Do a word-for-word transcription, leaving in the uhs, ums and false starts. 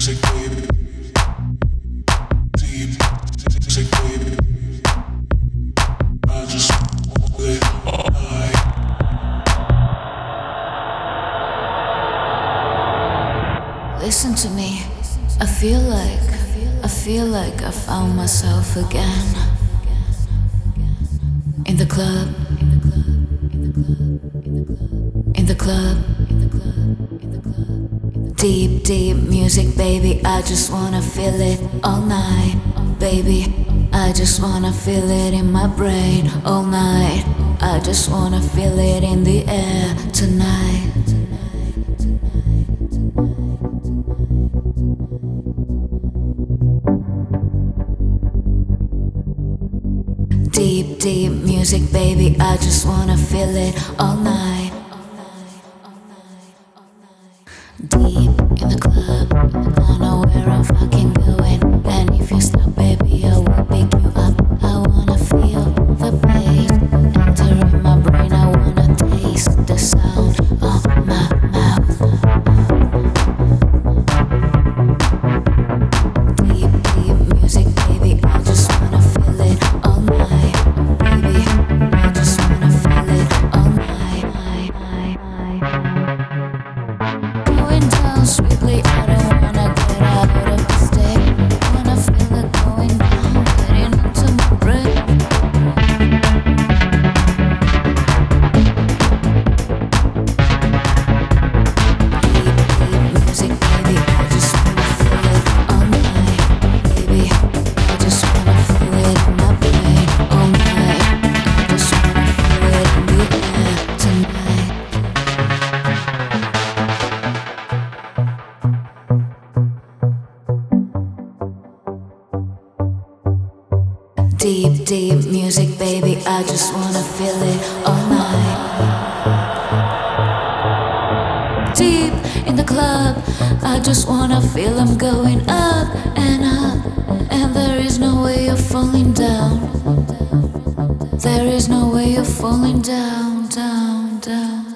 Listen to me. I feel like, I feel like I found myself again. In the club, in the club, deep, deep music, baby. I just wanna feel it all night, baby. I just wanna feel it in my brain all night. I just wanna feel it in the air tonight. Deep, deep music, baby. I just wanna feel it all night. Deep in the club, I know where I'm fucking going. And if you stop, baby, I will pick you up. I wanna feel the bass enter in my brain. I wanna taste the sound of my mouth. Deep, deep music, baby. I just wanna feel it all night. Baby, I just wanna feel it all night. Going down sweetly, I don't wanna get out of the stick. Wanna feel it going down, getting into my brain. Deep, deep music, baby, I just wanna feel it all night. Baby, I just wanna feel it in my brain all night. I just wanna feel it in the air tonight. Deep, deep music, baby. I just wanna feel it all night. Deep in the club, I just wanna feel I'm going up and up. And there is no way of falling down. There is no way of falling down, down, down.